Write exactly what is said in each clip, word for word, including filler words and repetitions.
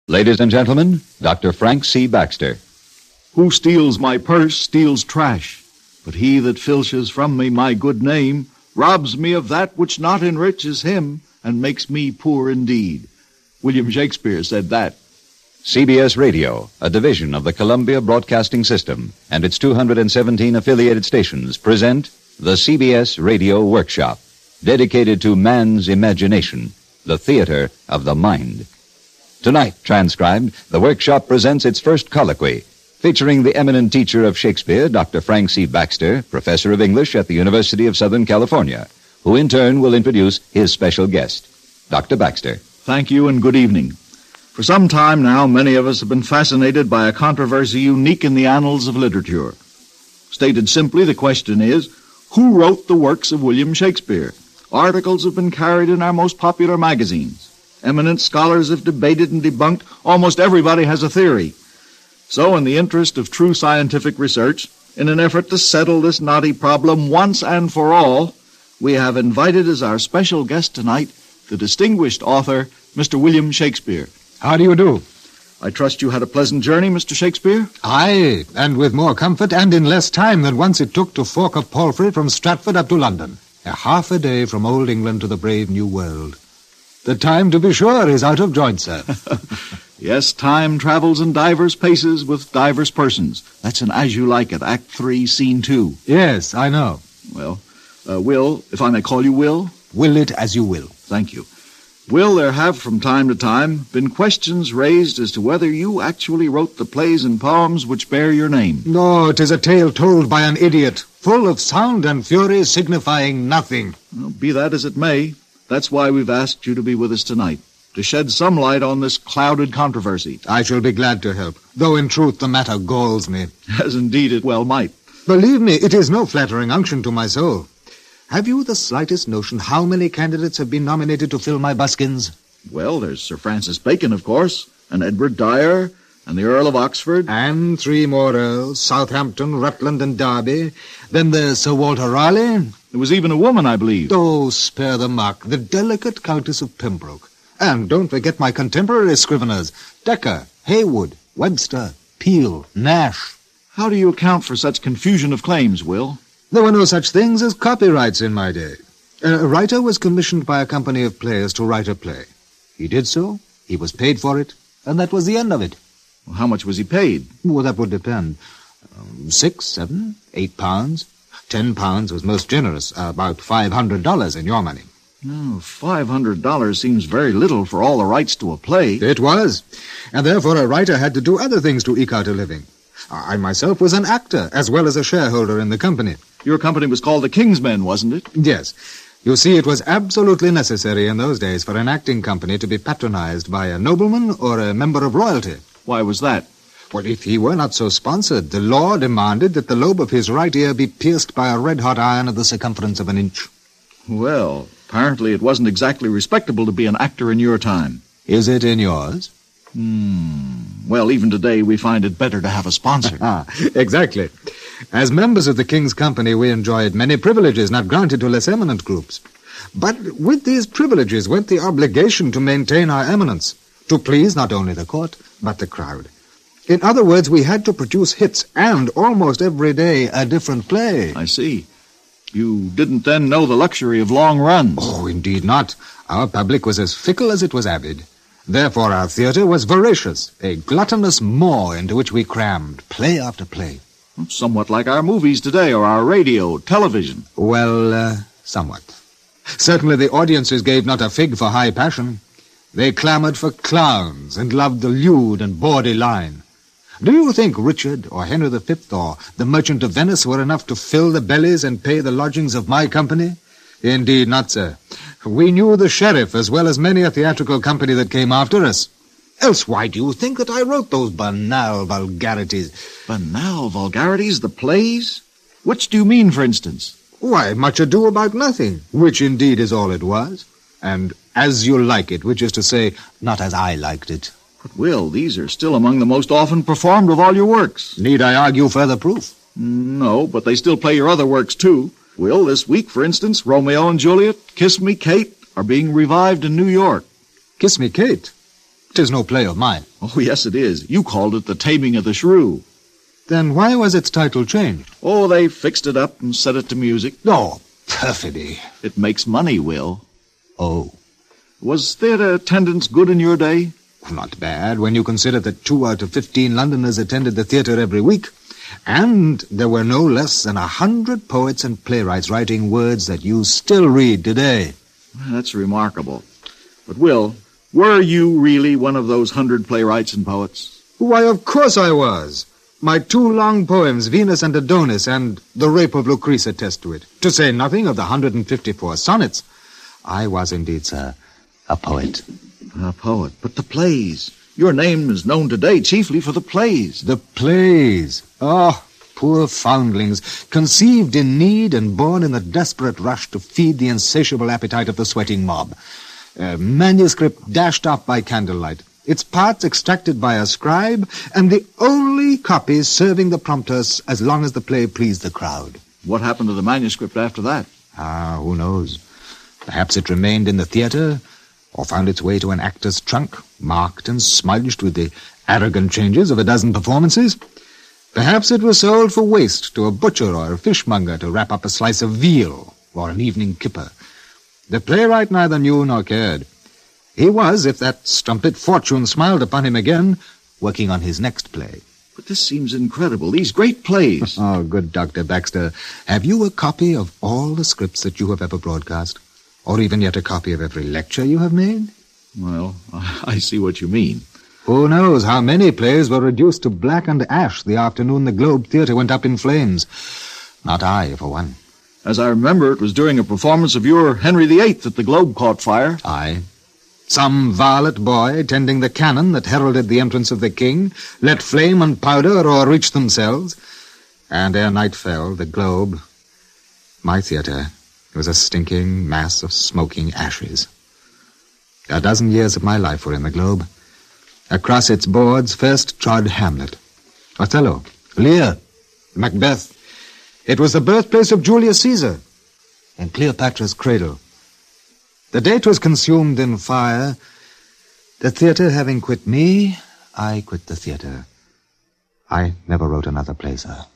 Ladies and gentlemen, Doctor Frank C. Baxter. Who steals my purse steals trash, but he that filches from me my good name robs me of that which not enriches him and makes me poor indeed. William Shakespeare said that. C B S Radio, a division of the Columbia Broadcasting System, and its two hundred seventeen affiliated stations present the C B S Radio Workshop, dedicated to man's imagination, the theater of the mind. Tonight, transcribed, the workshop presents its first colloquy, featuring the eminent teacher of Shakespeare, Doctor Frank C. Baxter, professor of English at the University of Southern California, who in turn will introduce his special guest, Doctor Baxter. Thank you and good evening. For some time now, many of us have been fascinated by a controversy unique in the annals of literature. Stated simply, the question is, who wrote the works of William Shakespeare? Articles have been carried in our most popular magazines. Eminent scholars have debated and debunked. Almost everybody has a theory. So, in the interest of true scientific research, in an effort to settle this knotty problem once and for all, we have invited as our special guest tonight the distinguished author, Mister William Shakespeare. How do you do? I trust you had a pleasant journey, Mister Shakespeare? Aye, and with more comfort and in less time than once it took to fork a palfrey from Stratford up to London. A half a day from old England to the brave new world. The time, to be sure, is out of joint, sir. Yes, time travels in divers paces with divers persons. That's an As You Like It, Act Three, Scene Two. Yes, I know. Well, uh, Will, if I may call you Will? Will it as you will. Thank you. Will, there have from time to time been questions raised as to whether you actually wrote the plays and poems which bear your name. No, it is a tale told by an idiot, full of sound and fury signifying nothing. Well, be that as it may, that's why we've asked you to be with us tonight, to shed some light on this clouded controversy. I shall be glad to help, though in truth the matter galls me. As indeed it well might. Believe me, it is no flattering unction to my soul. Have you the slightest notion how many candidates have been nominated to fill my buskins? Well, there's Sir Francis Bacon, of course, and Edward Dyer, and the Earl of Oxford. And three more earls, Southampton, Rutland, and Derby. Then there's Sir Walter Raleigh. There was even a woman, I believe. Oh, spare the mark, the delicate Countess of Pembroke. And don't forget my contemporary scriveners, Dekker, Haywood, Webster, Peel, Nash. How do you account for such confusion of claims, Will? There were no such things as copyrights in my day. A writer was commissioned by a company of players to write a play. He did so, he was paid for it, and that was the end of it. Well, how much was he paid? Well, that would depend. Um, six, seven, eight pounds. Ten pounds was most generous, uh, about five hundred dollars in your money. No, five hundred dollars seems very little for all the rights to a play. It was, and therefore a writer had to do other things to eke out a living. I myself was an actor, as well as a shareholder in the company. Your company was called the King's Men, wasn't it? Yes. You see, it was absolutely necessary in those days for an acting company to be patronized by a nobleman or a member of royalty. Why was that? Well, if he were not so sponsored, the law demanded that the lobe of his right ear be pierced by a red-hot iron of the circumference of an inch. Well, apparently it wasn't exactly respectable to be an actor in your time. Is it in yours? Hmm. Well, even today we find it better to have a sponsor. Ah, exactly. As members of the King's Company, we enjoyed many privileges not granted to less eminent groups. But with these privileges went the obligation to maintain our eminence, to please not only the court, but the crowd. In other words, we had to produce hits, and almost every day a different play. I see. You didn't then know the luxury of long runs. Oh, indeed not. Our public was as fickle as it was avid. Therefore our theater was voracious, a gluttonous maw into which we crammed play after play. Somewhat like our movies today, or our radio, television. Well, uh, somewhat. Certainly the audiences gave not a fig for high passion. They clamored for clowns and loved the lewd and bawdy line. Do you think Richard or Henry the Fifth or the Merchant of Venice were enough to fill the bellies and pay the lodgings of my company? Indeed not, sir. We knew the sheriff as well as many a theatrical company that came after us. Else why do you think that I wrote those banal vulgarities? Banal vulgarities? The plays? Which do you mean, for instance? Why, Much Ado About Nothing, which indeed is all it was. And As You Like It, which is to say, not as I liked it. But, Will, these are still among the most often performed of all your works. Need I argue further proof? No, but they still play your other works, too. Will, this week, for instance, Romeo and Juliet, Kiss Me, Kate, are being revived in New York. Kiss Me, Kate? 'Tis no play of mine. Oh, yes, it is. You called it The Taming of the Shrew. Then why was its title changed? Oh, they fixed it up and set it to music. Oh, perfidy. It makes money, Will. Oh. Was theater attendance good in your day? Not bad, when you consider that two out of fifteen Londoners attended the theater every week. And there were no less than a hundred poets and playwrights writing words that you still read today. That's remarkable. But, Will, were you really one of those hundred playwrights and poets? Why, of course I was. My two long poems, Venus and Adonis, and The Rape of Lucrece, attest to it. To say nothing of the one hundred fifty-four sonnets. I was indeed, sir, a poet. A poet. But the plays. Your name is known today chiefly for the plays. The plays. Oh, poor foundlings, conceived in need and born in the desperate rush to feed the insatiable appetite of the sweating mob. A manuscript dashed up by candlelight, its parts extracted by a scribe, and the only copies serving the prompters as long as the play pleased the crowd. What happened to the manuscript after that? Ah, who knows? Perhaps it remained in the theater, or found its way to an actor's trunk, marked and smudged with the arrogant changes of a dozen performances. Perhaps it was sold for waste to a butcher or a fishmonger to wrap up a slice of veal or an evening kipper. The playwright neither knew nor cared. He was, if that strumpet fortune smiled upon him again, working on his next play. But this seems incredible. These great plays. Oh, good Doctor Baxter. Have you a copy of all the scripts that you have ever broadcast? Or even yet a copy of every lecture you have made? Well, I see what you mean. Who knows how many plays were reduced to blackened ash the afternoon the Globe Theatre went up in flames. Not I, for one. As I remember, it was during a performance of your Henry the Eighth that the Globe caught fire. Aye. Some varlet boy, tending the cannon that heralded the entrance of the king, let flame and powder o'erreach themselves. And ere night fell, the Globe, my theatre, was a stinking mass of smoking ashes. A dozen years of my life were in the Globe. Across its boards first trod Hamlet, Othello, Lear, Macbeth. It was the birthplace of Julius Caesar and Cleopatra's cradle. The day 'twas consumed in fire, the theatre having quit me, I quit the theatre. I never wrote another play, sir.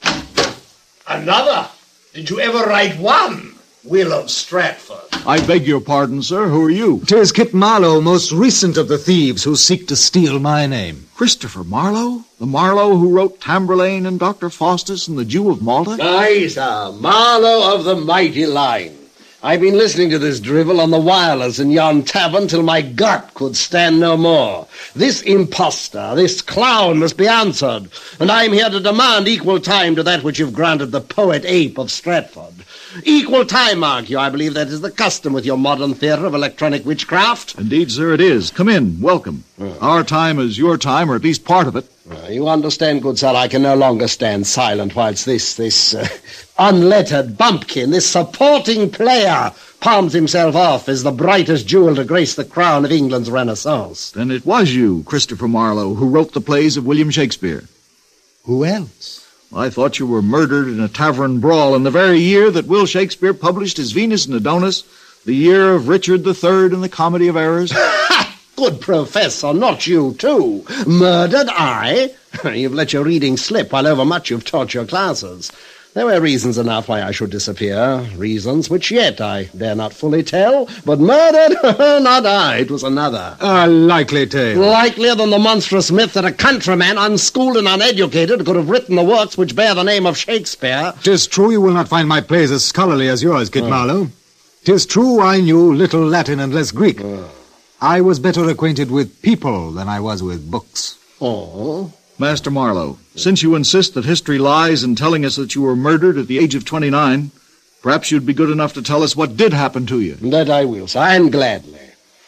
Another? Did you ever write one? Will of Stratford. I beg your pardon, sir. Who are you? 'Tis Kit Marlowe, most recent of the thieves who seek to steal my name. Christopher Marlowe? The Marlowe who wrote Tamburlaine and Doctor Faustus and the Jew of Malta? Aye, sir. Marlowe of the mighty line. I've been listening to this drivel on the wireless in yon tavern till my gut could stand no more. This impostor, this clown must be answered, and I'm here to demand equal time to that which you've granted the poet ape of Stratford. Equal time, mark you. I believe that is the custom with your modern theatre of electronic witchcraft. Indeed, sir, it is. Come in. Welcome. Uh. Our time is your time, or at least part of it. Uh, you understand, good sir, I can no longer stand silent whilst this, this uh, unlettered bumpkin, this supporting player, palms himself off as the brightest jewel to grace the crown of England's Renaissance. Then it was you, Christopher Marlowe, who wrote the plays of William Shakespeare. Who else? I thought you were murdered in a tavern brawl in the very year that Will Shakespeare published his Venus and Adonis, the year of Richard the Third and the Comedy of Errors. Good professor, not you, too. Murdered, I? You've let your reading slip while overmuch you've taught your classes. There were reasons enough why I should disappear, reasons which yet I dare not fully tell, but murdered? Not I, it was another. A likely tale. Likelier than the monstrous myth that a countryman, unschooled and uneducated, could have written the works which bear the name of Shakespeare. 'Tis true you will not find my plays as scholarly as yours, Kit Oh. Marlowe. 'Tis true I knew little Latin and less Greek. Oh. I was better acquainted with people than I was with books. Oh. Master Marlowe, since you insist that history lies in telling us that you were murdered at the age of twenty-nine, perhaps you'd be good enough to tell us what did happen to you. That I will, sir, and gladly.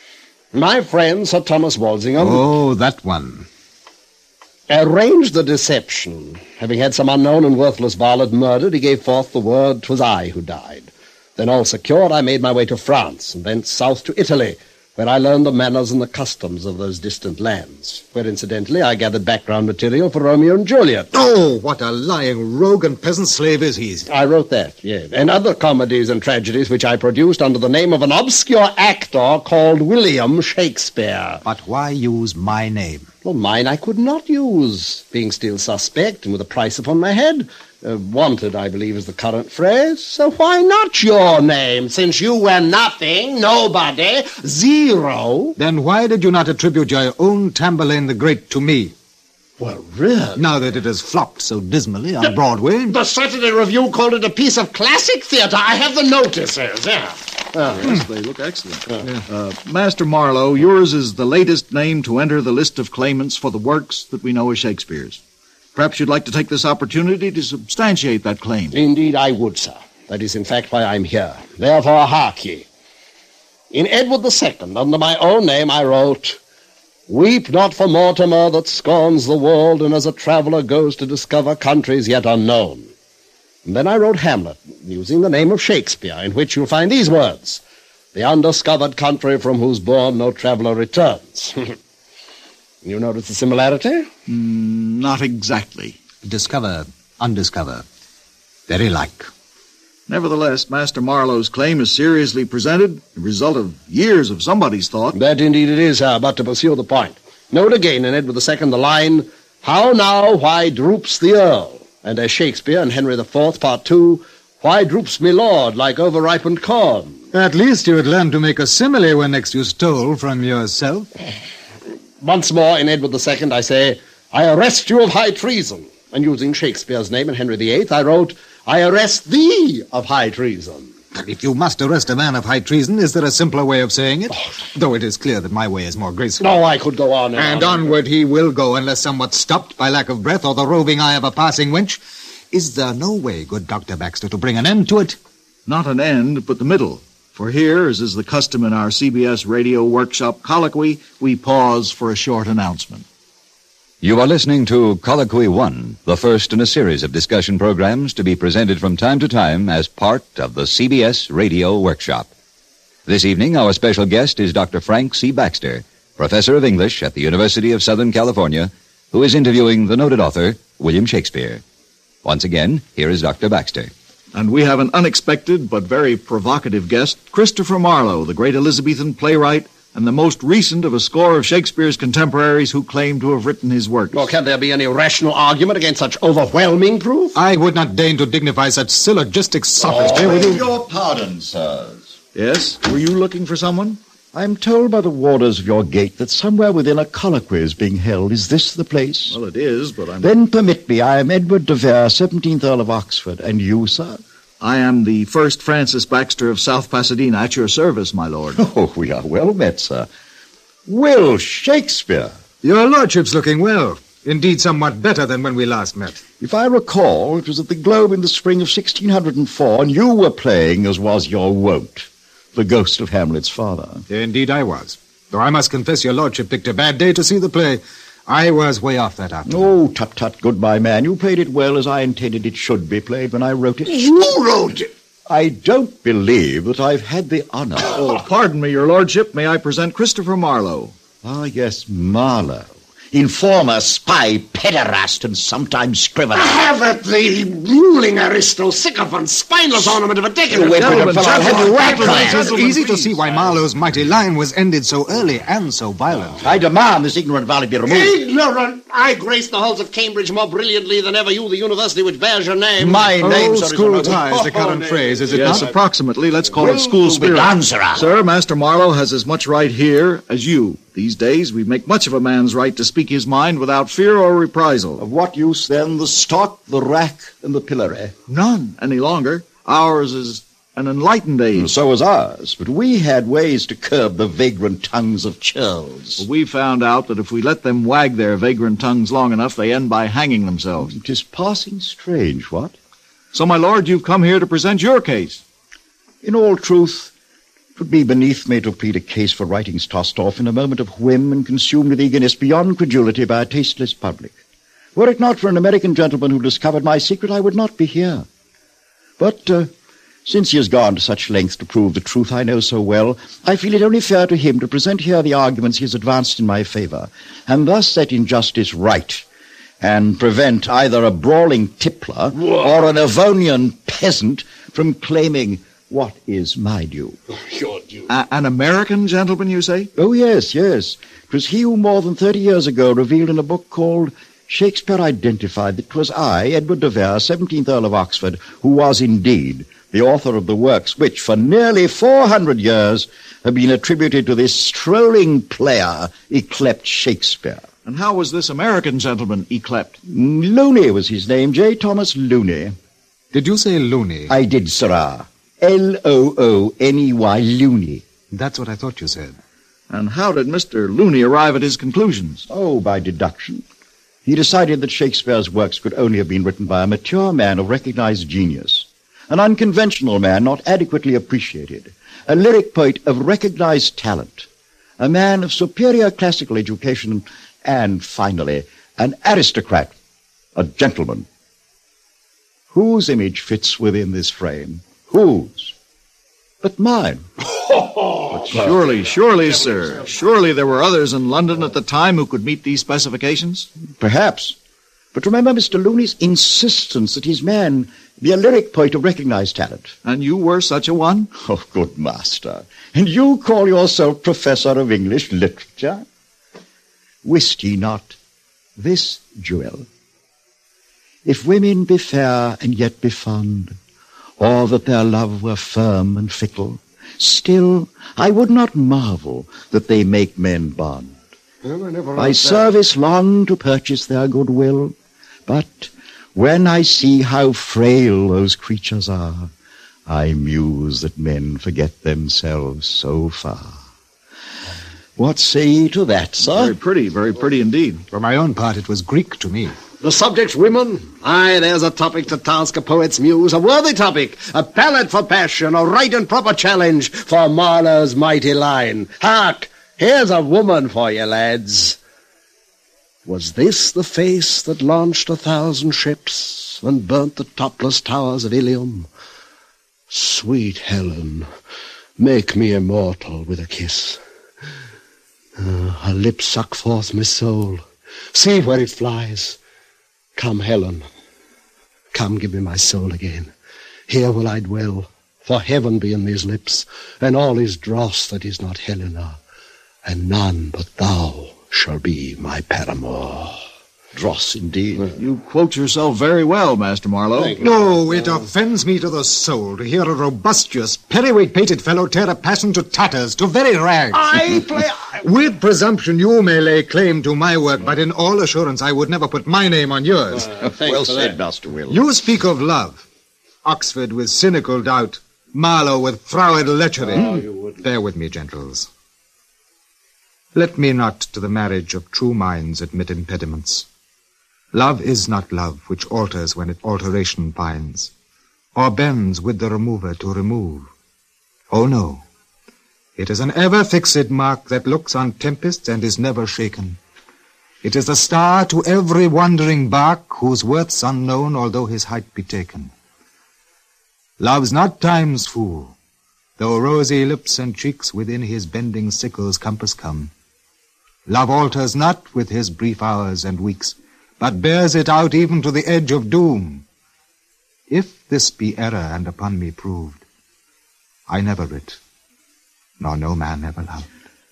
My friend, Sir Thomas Walsingham, Oh, that one. arranged the deception. Having had some unknown and worthless varlet murdered, he gave forth the word 'twas I who died. Then all secured, I made my way to France, and thence south to Italy, where I learned the manners and the customs of those distant lands, where, incidentally, I gathered background material for Romeo and Juliet. Oh, what a lying rogue and peasant slave is he. I wrote that, yes, and other comedies and tragedies which I produced under the name of an obscure actor called William Shakespeare. But why use my name? Well, mine I could not use, being still suspect and with a price upon my head. Uh, wanted, I believe, is the current phrase. So why not your name, since you were nothing, nobody, zero? Then why did you not attribute your own Tamburlaine the Great to me? Well, really? Now that it has flopped so dismally on Broadway. The Saturday Review called it a piece of classic theater. I have the notices, yeah. Uh, yes, they look excellent. Uh, uh, Master Marlowe, yours is the latest name to enter the list of claimants for the works that we know as Shakespeare's. Perhaps you'd like to take this opportunity to substantiate that claim. Indeed, I would, sir. That is, in fact, why I'm here. Therefore, hark ye. In Edward the Second, under my own name, I wrote, "Weep not for Mortimer that scorns the world, and as a traveller goes to discover countries yet unknown." And then I wrote Hamlet, using the name of Shakespeare, in which you'll find these words, "The undiscovered country from whose bourne no traveller returns." You notice the similarity? Mm, not exactly. Discover, undiscover. Very like. Nevertheless, Master Marlowe's claim is seriously presented, the result of years of somebody's thought. That indeed it is, sir, but to pursue the point. Note again in Edward the Second the line, "How now, why droops the Earl?" And as Shakespeare in Henry the Fourth, Part Two, "Why droops me lord like overripened corn?" At least you would learn to make a simile when next you stole from yourself. Once more, in Edward the Second, I say, "I arrest you of high treason." And using Shakespeare's name in Henry the Eighth, I wrote, "I arrest thee of high treason." If you must arrest a man of high treason, is there a simpler way of saying it? Oh. Though it is clear that my way is more graceful. No, I could go on. And, and on. onward he will go, unless somewhat stopped by lack of breath or the roving eye of a passing wench. Is there no way, good Doctor Baxter, to bring an end to it? Not an end, but the middle. For here, as is the custom in our C B S Radio Workshop Colloquy, we pause for a short announcement. You are listening to Colloquy One, the first in a series of discussion programs to be presented from time to time as part of the C B S Radio Workshop. This evening, our special guest is Doctor Frank C. Baxter, professor of English at the University of Southern California, who is interviewing the noted author, William Shakespeare. Once again, here is Doctor Baxter. And we have an unexpected but very provocative guest, Christopher Marlowe, the great Elizabethan playwright and the most recent of a score of Shakespeare's contemporaries who claim to have written his works. Well, can there be any rational argument against such overwhelming proof? I would not deign to dignify such syllogistic sophistry. Oh, with you. Your pardon, sirs. Yes? Were you looking for someone? I'm told by the warders of your gate that somewhere within a colloquy is being held. Is this the place? Well, it is, but I'm... Then permit me. I am Edward de Vere, seventeenth Earl of Oxford. And you, sir? I am the first Francis Baxter of South Pasadena, at your service, my lord. Oh, we are well met, sir. Will Shakespeare. Your lordship's looking well. Indeed, somewhat better than when we last met. If I recall, it was at the Globe in the spring of sixteen oh four, and you were playing, as was your wont, the ghost of Hamlet's father. Indeed I was. Though I must confess your lordship picked a bad day to see the play. I was way off that afternoon. Oh, tut-tut, good my man. You played it well as I intended it should be played when I wrote it. You wrote it? I don't believe that I've had the honor. Oh, pardon me, your lordship. May I present Christopher Marlowe? Ah, yes, Marlowe. Informer, spy, pederast, and sometimes scrivener. Have it, the ruling aristo, sycophant, spineless ornament of a decadent. Wait, wait, fellow, I'll have you right It is there. easy to see why Marlowe's mighty line was ended so early and so violent. I demand this ignorant valley be removed. Ignorant! I grace the halls of Cambridge more brilliantly than ever you, the university which bears your name. My name, Old sir, school is a- ties, the current Oh, phrase, is it Yes, not? approximately. Let's call it school spirit. Begone, sirrah. Sir, Master Marlowe has as much right here as you. These days, we make much of a man's right to speak his mind without fear or reprisal. Of what use, then, the stock, the rack, and the pillory? None any longer. Ours is an enlightened age. And so was ours, but we had ways to curb the vagrant tongues of churls. We found out that if we let them wag their vagrant tongues long enough, they end by hanging themselves. It is passing strange, what? So, my lord, you've come here to present your case. In all truth, it would be beneath me to plead a case for writings tossed off in a moment of whim and consumed with eagerness beyond credulity by a tasteless public. Were it not for an American gentleman who discovered my secret, I would not be here. But uh, Since he has gone to such lengths to prove the truth I know so well, I feel it only fair to him to present here the arguments he has advanced in my favor, and thus set injustice right, and prevent either a brawling tippler or an Avonian peasant from claiming what is my due. Your due. A- an American gentleman, you say? Oh, yes, yes. It was he who more than thirty years ago revealed in a book called Shakespeare Identified that 'twas I, Edward de Vere, seventeenth Earl of Oxford, who was indeed the author of the works which for nearly four hundred years have been attributed to this strolling player, yclept Shakespeare. And how was this American gentleman yclept? Looney was his name, J. Thomas Looney. Did you say loony? I did, sirrah. L O O N E Y, Looney. That's what I thought you said. And how did Mister Looney arrive at his conclusions? Oh, by deduction. He decided that Shakespeare's works could only have been written by a mature man of recognized genius, an unconventional man not adequately appreciated, a lyric poet of recognized talent, a man of superior classical education, and, finally, an aristocrat, a gentleman. Whose image fits within this frame? Whose? But mine. But surely, surely, sir, surely there were others in London at the time who could meet these specifications? Perhaps. But remember Mister Looney's insistence that his man be a lyric poet of recognized talent. And you were such a one? Oh, good master. And you call yourself professor of English literature? Wist ye not this jewel? If women be fair and yet be fond, or that their love were firm and fickle, still I would not marvel that they make men bond. By service long to purchase their goodwill, but when I see how frail those creatures are, I muse that men forget themselves so far. What say ye to that, sir? Very pretty, very pretty indeed. For my own part, it was Greek to me. The subject's women? Aye, there's a topic to task a poet's muse, a worthy topic, a palette for passion, a right and proper challenge for Marlowe's mighty line. Hark! Here's a woman for you, lads. Was this the face that launched a thousand ships and burnt the topless towers of Ilium? Sweet Helen, make me immortal with a kiss. Uh, her lips suck forth my soul. See where it flies. Come, Helen, come give me my soul again. Here will I dwell, for heaven be in these lips, and all is dross that is not Helena, and none but thou shall be my paramour. Dross, indeed. You quote yourself very well, Master Marlowe. No, it offends me to the soul to hear a robustious, periweight-pated fellow tear a passion to tatters, to very rags. I play... With presumption you may lay claim to my work, but in all assurance I would never put my name on yours. Uh, well said, Master Will. You speak of love. Oxford with cynical doubt, Marlowe with froward lechery. Oh, you wouldn't. Bear with me, gentles. Let me not to the marriage of true minds admit impediments. Love is not love which alters when it alteration finds, or bends with the remover to remove. Oh no, it is an ever-fixed mark that looks on tempests and is never shaken. It is a star to every wandering bark whose worth's unknown although his height be taken. Love's not time's fool, though rosy lips and cheeks within his bending sickle's compass come. Love alters not with his brief hours and weeks, but bears it out even to the edge of doom. If this be error and upon me proved, I never writ, nor no man ever loved.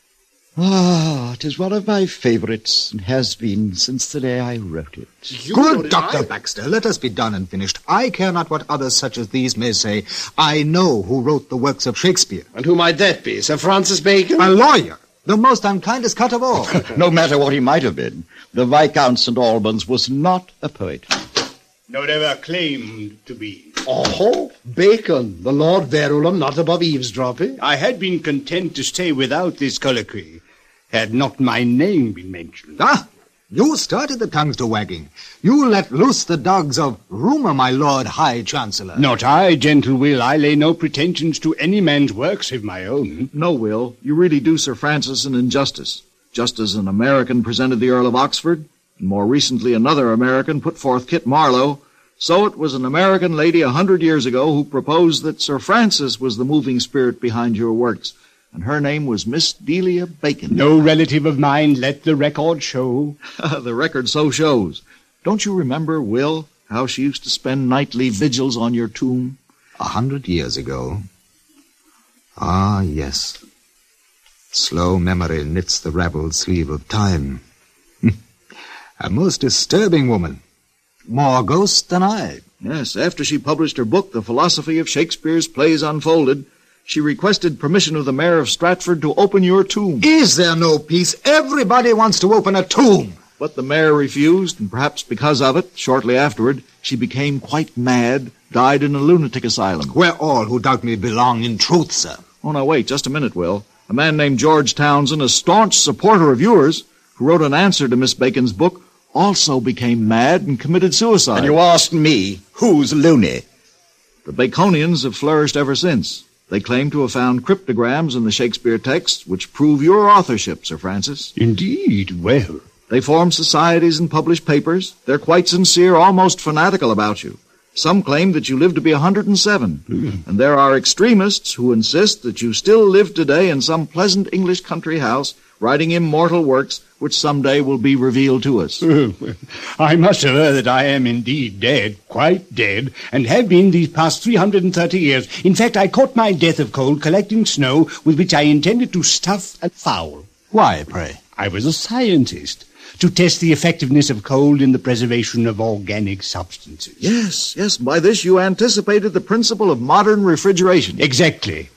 Ah, it is one of my favorites, and has been since the day I wrote it. Good Doctor Baxter, let us be done and finished. I care not what others such as these may say. I know who wrote the works of Shakespeare. And who might that be? Sir Francis Bacon? A lawyer, the most unkindest cut of all. No matter what he might have been, the Viscount Saint Albans was not a poet. No, never claimed to be. Oh, Bacon, the Lord Verulam, not above eavesdropping. I had been content to stay without this colloquy, had not my name been mentioned. Ah, you started the tongues to wagging. You let loose the dogs of rumour, my Lord High Chancellor. Not I, gentle Will. I lay no pretensions to any man's work save my own. No, Will, you really do Sir Francis an injustice. Just as an American presented the Earl of Oxford, and more recently another American put forth Kit Marlowe, So it was an American lady a hundred years ago who proposed that Sir Francis was the moving spirit behind your works, and her name was Miss Delia Bacon. No relative of mine, let the record show. The record so shows. Don't you remember, Will, how she used to spend nightly vigils on your tomb? A hundred years ago. Ah, yes. Slow memory knits the ravelled sleeve of time. A most disturbing woman. More ghost than I. Yes, after she published her book, The Philosophy of Shakespeare's Plays Unfolded, she requested permission of the mayor of Stratford to open your tomb. Is there no peace? Everybody wants to open a tomb. But the mayor refused, and perhaps because of it, shortly afterward, she became quite mad, died in a lunatic asylum. Where all who doubt me belong in truth, sir. Oh, now wait, just a minute, Will. A man named George Townsend, a staunch supporter of yours, who wrote an answer to Miss Bacon's book, also became mad and committed suicide. And you asked me, who's loony? The Baconians have flourished ever since. They claim to have found cryptograms in the Shakespeare text which prove your authorship, Sir Francis. Indeed, well. They form societies and publish papers. They're quite sincere, almost fanatical about you. Some claim that you live to be one hundred seven. Mm. And there are extremists who insist that you still live today in some pleasant English country house, writing immortal works which someday will be revealed to us. I must aver that I am indeed dead, quite dead, and have been these past three hundred thirty years. In fact, I caught my death of cold collecting snow with which I intended to stuff a fowl. Why, pray? I was a scientist, to test the effectiveness of cold in the preservation of organic substances. Yes, yes, by this you anticipated the principle of modern refrigeration. Exactly.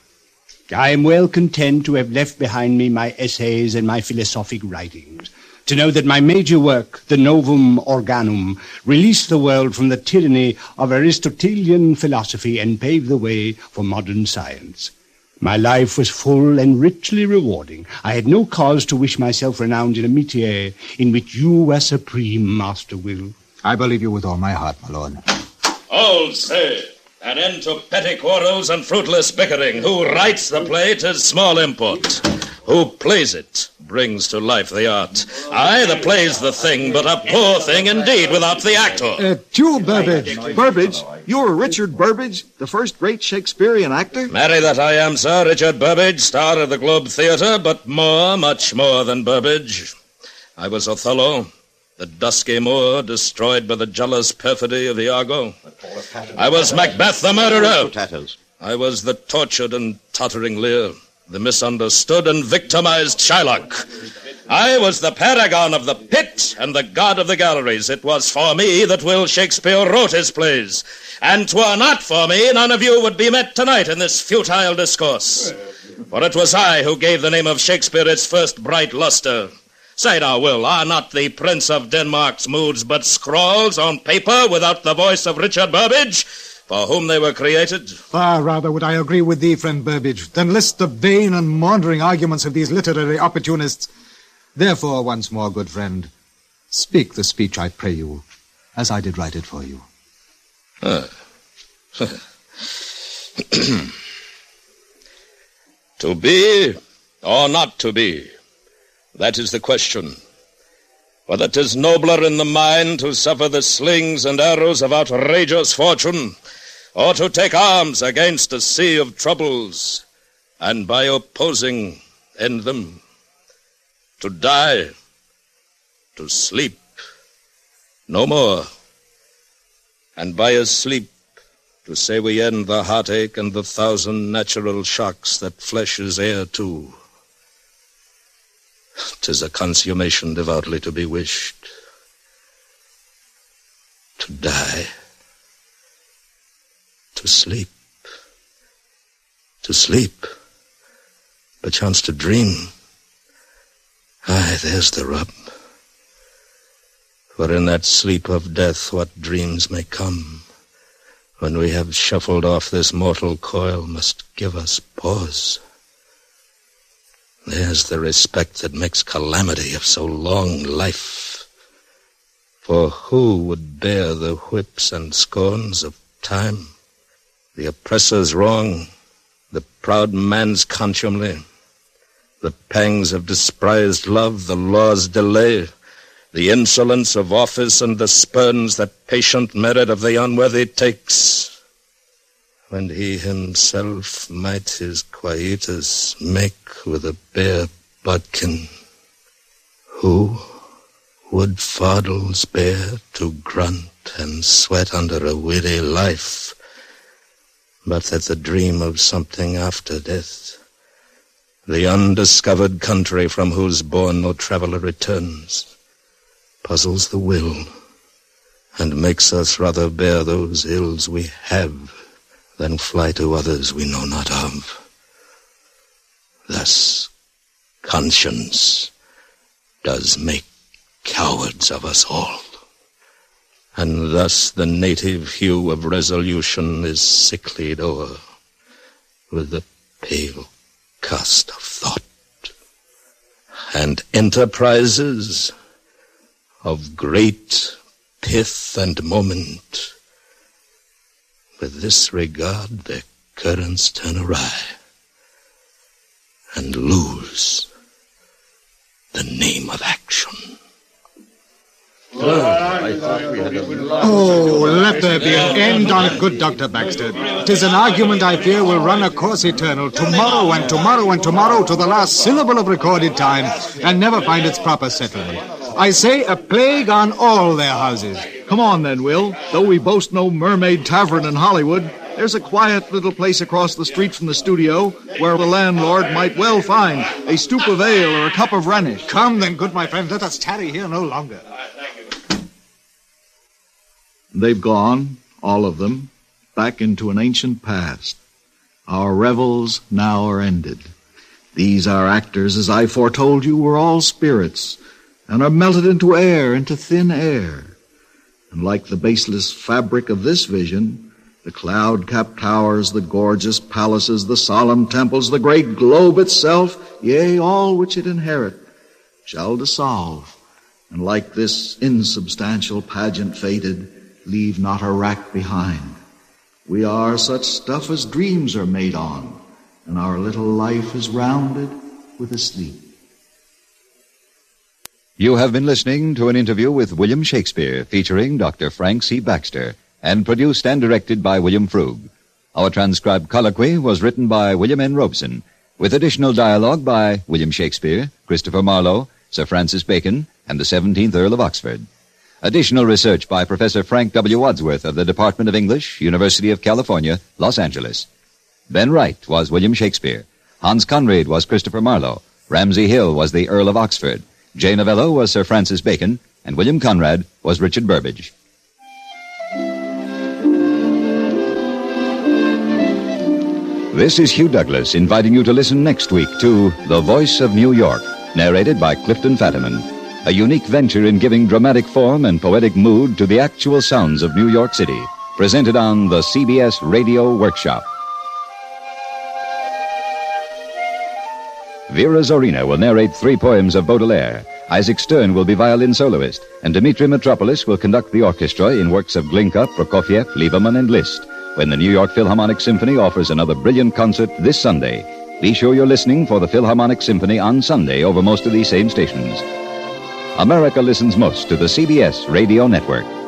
I am well content to have left behind me my essays and my philosophic writings, to know that my major work, the Novum Organum, released the world from the tyranny of Aristotelian philosophy and paved the way for modern science. My life was full and richly rewarding. I had no cause to wish myself renowned in a métier in which you were supreme, Master Will. I believe you with all my heart, my lord. All say, an end to petty quarrels and fruitless bickering. Who writes the play, 'tis small import. Who plays it brings to life the art. Aye, the play's the thing, but a poor thing indeed without the actor. Uh, you, Burbage. Burbage? You're Richard Burbage, the first great Shakespearean actor? Marry that I am, sir, Richard Burbage, star of the Globe Theatre, but more, much more than Burbage. I was Othello, the dusky Moor destroyed by the jealous perfidy of Iago. I was Macbeth the murderer. I was the tortured and tottering Lear, the misunderstood and victimized Shylock. I was the paragon of the pit and the god of the galleries. It was for me that Will Shakespeare wrote his plays. And 'twere not for me, none of you would be met tonight in this futile discourse. For it was I who gave the name of Shakespeare its first bright luster. Say now, Will, are not the Prince of Denmark's moods but scrawls on paper without the voice of Richard Burbage, for whom they were created? Far rather would I agree with thee, friend Burbage, than list the vain and maundering arguments of these literary opportunists. Therefore, once more, good friend, speak the speech, I pray you, as I did write it for you. Uh. To be or not to be, that is the question. Whether 'tis nobler in the mind to suffer the slings and arrows of outrageous fortune, or to take arms against a sea of troubles, and by opposing end them. To die, to sleep, no more, and by a sleep to say we end the heartache and the thousand natural shocks that flesh is heir to. 'Tis a consummation devoutly to be wished. To die, to sleep, to sleep, perchance to dream. Aye, there's the rub. For in that sleep of death what dreams may come, when we have shuffled off this mortal coil, must give us pause. There's the respect that makes calamity of so long life. For who would bear the whips and scorns of time, the oppressor's wrong, the proud man's contumely, the pangs of despised love, the law's delay, the insolence of office and the spurns that patient merit of the unworthy takes, when he himself might his quietus make with a bare bodkin. Who would fardels bear to grunt and sweat under a weary life, but that the dream of something after death, the undiscovered country from whose bourne no traveller returns, puzzles the will, and makes us rather bear those ills we have than fly to others we know not of. Thus, conscience does make cowards of us all, and thus the native hue of resolution is sicklied o'er with the pale cast of thought, and enterprises of great pith and moment, with this regard their currents turn awry, and lose the name of action. Oh, let there be an end on it, good Doctor Baxter. 'Tis an argument I fear will run a course eternal, tomorrow and tomorrow and tomorrow to the last syllable of recorded time, and never find its proper settlement. I say a plague on all their houses. Come on then, Will. Though we boast no Mermaid Tavern in Hollywood, there's a quiet little place across the street from the studio where the landlord might well find a stoop of ale or a cup of Rhenish. Come then, good my friend, let us tarry here no longer. They've gone, all of them, back into an ancient past. Our revels now are ended. These our actors, as I foretold you, were all spirits, and are melted into air, into thin air. And like the baseless fabric of this vision, the cloud-capped towers, the gorgeous palaces, the solemn temples, the great globe itself, yea, all which it inherit, shall dissolve, and like this insubstantial pageant faded, leave not a rack behind. We are such stuff as dreams are made on, and our little life is rounded with a sleep. You have been listening to an interview with William Shakespeare featuring Doctor Frank C. Baxter and produced and directed by William Frug. Our transcribed colloquy was written by William N. Robeson, with additional dialogue by William Shakespeare, Christopher Marlowe, Sir Francis Bacon, and the seventeenth Earl of Oxford. Additional research by Professor Frank W. Wadsworth of the Department of English, University of California, Los Angeles. Ben Wright was William Shakespeare. Hans Conried was Christopher Marlowe. Ramsay Hill was the Earl of Oxford. Jay Novello was Sir Francis Bacon. And William Conrad was Richard Burbage. This is Hugh Douglas inviting you to listen next week to The Voice of New York, narrated by Clifton Fadiman. A unique venture in giving dramatic form and poetic mood to the actual sounds of New York City, presented on the C B S Radio Workshop. Vera Zorina will narrate three poems of Baudelaire. Isaac Stern will be violin soloist, and Dmitri Metropolis will conduct the orchestra in works of Glinka, Prokofiev, Lieberman, and Liszt, when the New York Philharmonic Symphony offers another brilliant concert this Sunday. Be sure you're listening for the Philharmonic Symphony on Sunday over most of these same stations. America listens most to the C B S Radio Network.